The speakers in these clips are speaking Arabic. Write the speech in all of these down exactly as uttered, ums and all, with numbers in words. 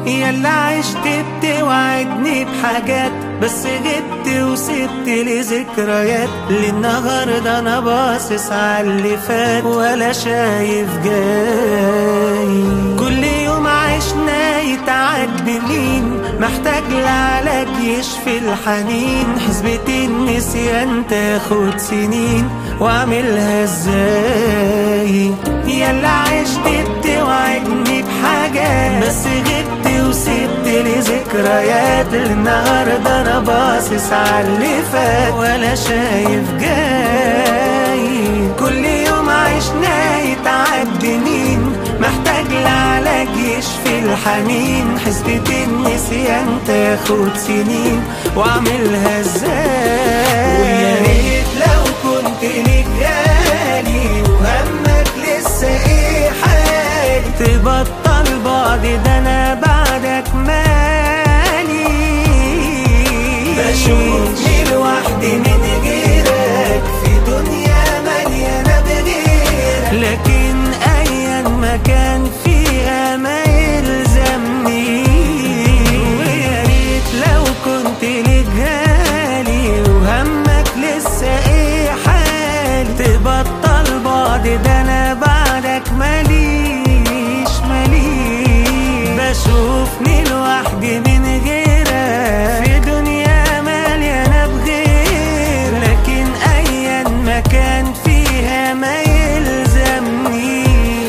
يلا عشت بتوعدني بحاجات، بس غبت وسبت لي ذكريات. للنهارده انا باصص عاللي فات ولا شايف جاي. كل يوم عشنا يتعد بمين، محتاج لعلاج يشفي الحنين. حسبة النسيان تاخد سنين، واعملها ازاي؟ يلا عشت بتوعدني بحاجات، بس غبت وسبت لي ذكريات. النهارده انا باصص عاللي فات ولا شايف جاي. كل يوم عشنا يتعد مين، محتاج لعلاج يشفي الحنين. حسبة النسيان تاخد سنين، واعملها ازاي؟ ويا ريت لو كنت ليك غالي وهمك لسه ايه حالي، تبطل بعد ده انا بعدك مالي. بشوفني لوحدي من غيرك في دنيا مليانة بغيرك، لكن ايا ما كان فيها ما يلزمني. ويا ريت لو كنت ليك غالي وهمك لسه ايه حالي، تبطل بعد ده انا بعدك ماليش ماليش. بشوفني لوحدي من غيرك في دنيا مليانة بغير، لكن ايا ما كان فيها ما يلزمنيش.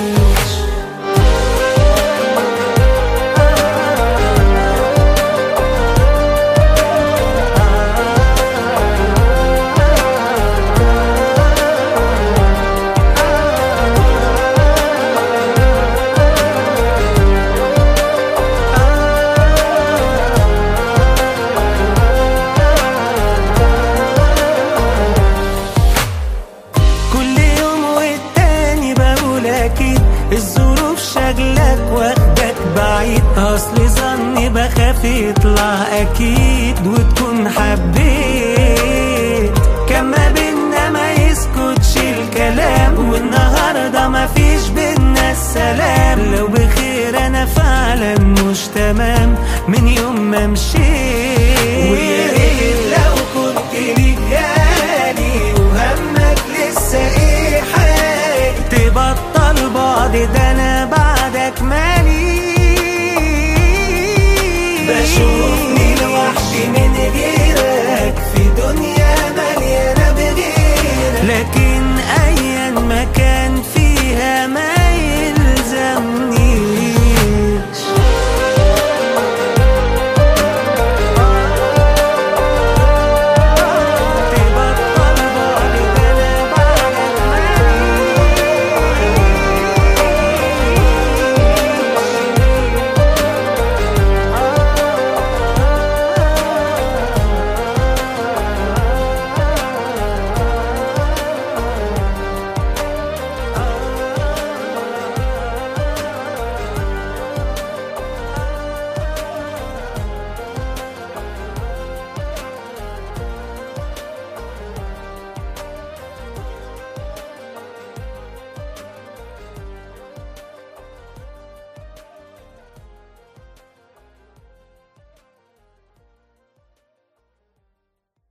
الظروف شغلك واخدك بعيد، اصل ظني بخاف يطلع اكيد وتكون حبيت. كان ما بينا ما يسكتش الكلام، والنهارده ما فيش بينا السلام. لو بخير انا فعلا مش تمام من يوم ما مشيت.